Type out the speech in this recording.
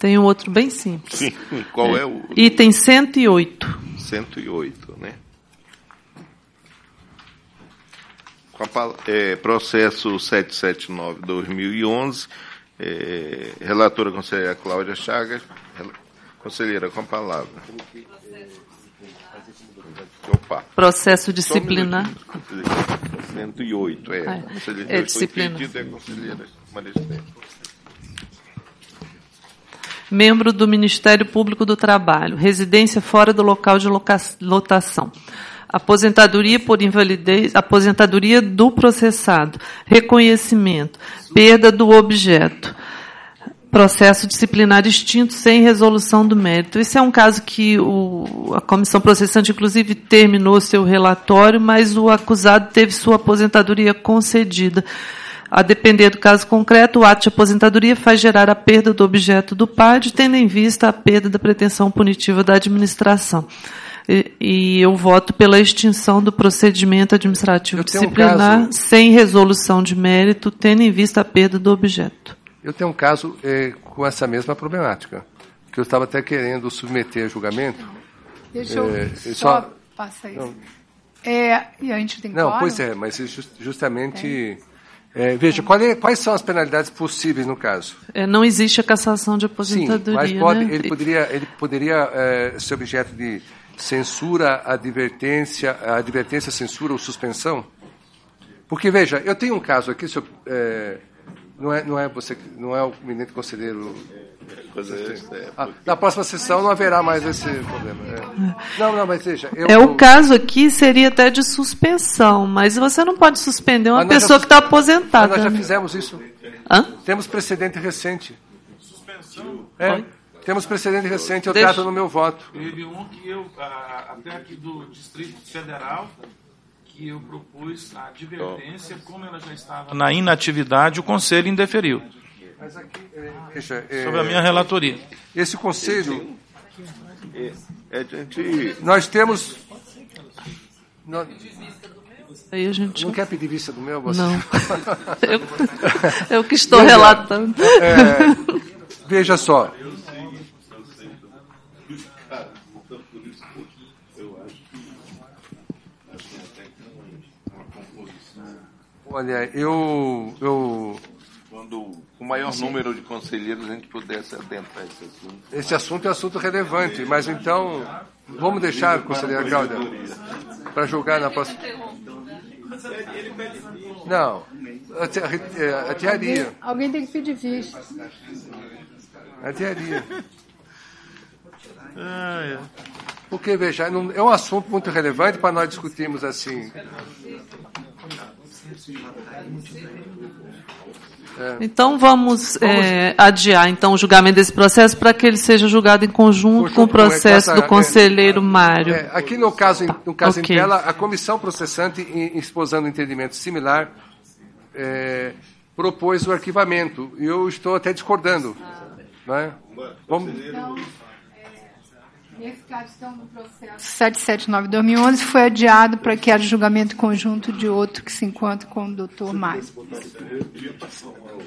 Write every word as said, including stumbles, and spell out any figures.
Tem um outro bem simples. Sim. Qual é, é o... Item cento e oito. cento e oito, né? Com a, pala- é, processo setecentos e setenta e nove barra dois mil e onze, é, relatora conselheira Cláudia Chagas. Conselheira, com a palavra. Opa. Processo disciplinar. Um cento e oito, é. É, Conselheira, é foi disciplinar. pedido, é conselheira Maristela. Membro do Ministério Público do Trabalho. Residência fora do local de loca- lotação. Aposentadoria por invalidez, aposentadoria do processado. Reconhecimento. Perda do objeto. Processo disciplinar extinto sem resolução do mérito. Esse é um caso que o, a comissão processante, inclusive, terminou seu relatório, mas o acusado teve sua aposentadoria concedida. A depender do caso concreto, o ato de aposentadoria faz gerar a perda do objeto do P A D, tendo em vista a perda da pretensão punitiva da administração. E, e eu voto pela extinção do procedimento administrativo disciplinar um caso... sem resolução de mérito, tendo em vista a perda do objeto. Eu tenho um caso é, com essa mesma problemática, que eu estava até querendo submeter a julgamento. Deixa eu é, só, só passar isso. É, e a gente tem Não, quórum? pois é, mas just, justamente... É, veja, qual é, quais são as penalidades possíveis no caso? É, não existe a cassação de aposentadoria. Sim, mas pode, né? ele poderia, ele poderia é, ser objeto de censura, advertência, advertência, censura ou suspensão? Porque, veja, eu tenho um caso aqui, senhor, é, não, é, não, é você, não é o eminente conselheiro... Ah, na próxima sessão não haverá mais esse problema. É. Não, não, mas veja... Eu, é, o caso aqui seria até de suspensão, mas você não pode suspender uma pessoa já, que está aposentada. Mas nós já né? fizemos isso. Hã? Temos precedente recente. Suspensão? É, Oi? Temos precedente recente, eu Deixa... trato no meu voto. Teve um que eu, até aqui do Distrito Federal, que eu propus a advertência, como ela já estava na inatividade, o Conselho indeferiu. Mas aqui, é, veja, é, sobre a minha relatoria. Esse Conselho... É, é, gente... Nós temos... Nós, Aí a gente... Não quer pedir vista do meu? Você? Não. eu, eu que estou veja, relatando. É, veja só. Olha, eu... eu Quando o maior Sim. número de conselheiros a gente pudesse adentrar esse assunto. Esse assunto é um assunto relevante, mas então... Vamos deixar, conselheira Cláudia, para julgar na próxima... Não, a tearia. Alguém, alguém tem que pedir vista. A tearia. Porque, veja, é um assunto muito relevante para nós discutirmos assim. É. Então vamos, vamos... É, adiar então, o julgamento desse processo para que ele seja julgado em conjunto, conjunto com o processo com essa, do conselheiro é, Mário. É, aqui no caso, no caso okay. em tela, a comissão processante, exposando um entendimento similar, é, propôs o arquivamento. E eu estou até discordando. Não é? Vamos... Então, é, nesse caso, então, no processo setecentos e setenta e nove barra dois mil e onze foi adiado para que haja julgamento conjunto de outro que se encontre com o doutor Mário.